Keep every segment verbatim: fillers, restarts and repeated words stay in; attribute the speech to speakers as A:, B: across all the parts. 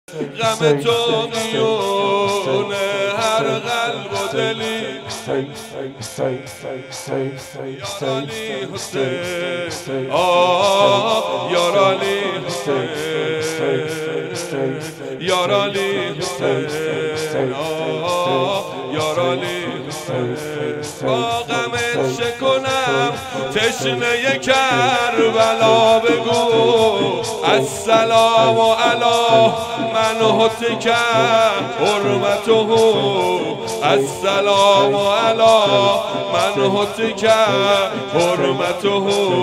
A: غم تو میونه هر قلب و دلی یارالی حسین آه یارالی حسین یارالی حسین آه یارالی حسین با غمت چه کنم تشنه کربلا بگو السلام علی من هتک حرمته السلام علی من هتک حرمته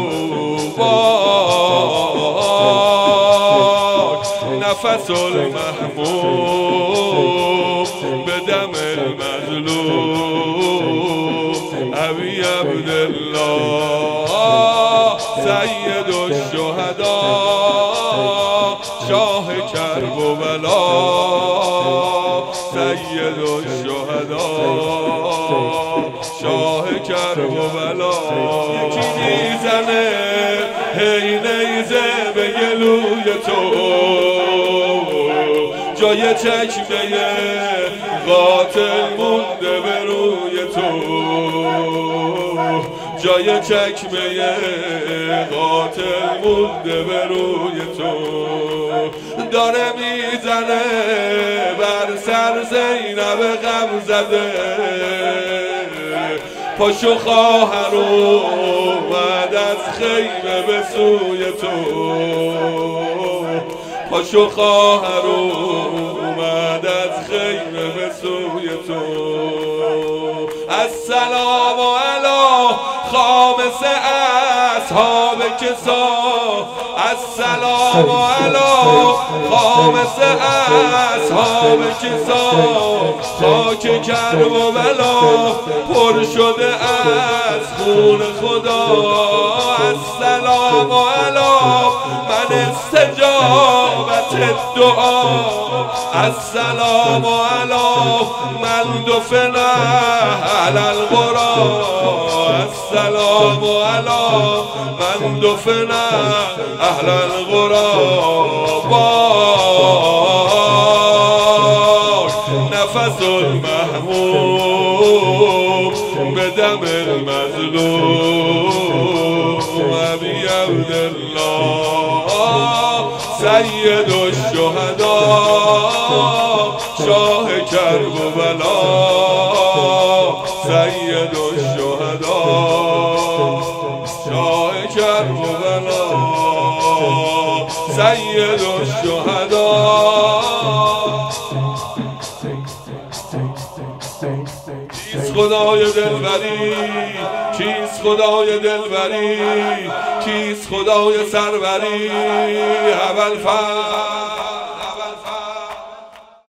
A: باک نفس المحموم به دم المظلوم ابی عبدالله سید الشهداء شاه کرب و بلا سید الشهداء شاه کرب و بلا یکی میزنه هی نیزه به گلوی تو جای چکمه قاتل مونده به روی تو جای چکمه قاتل مونده به روی تو داره میزنه بر سر زینب غم زده پاشو خواهر اومد از خیمه به سوی تو پاشو خواهر اومد از خیمه به سوی تو السلام علی خامس اصحاب کسا السلام علی خامس اصحاب کسا خاک کرب و بلا پر شده از خون خدا السلام علی من استجابت دعا السلام علی من دفن علی القرى السلام علی من دفن اهل القرى باک نفس المحموم به دم المظلوم ابی عبدالله سید الشهداء شاه کرب و بلا سید الشهداء شاه کرب و بلا سید الشهداء کیست خدای دلبری کیست خدای دلبری کیست خدای سروری ابوالفضل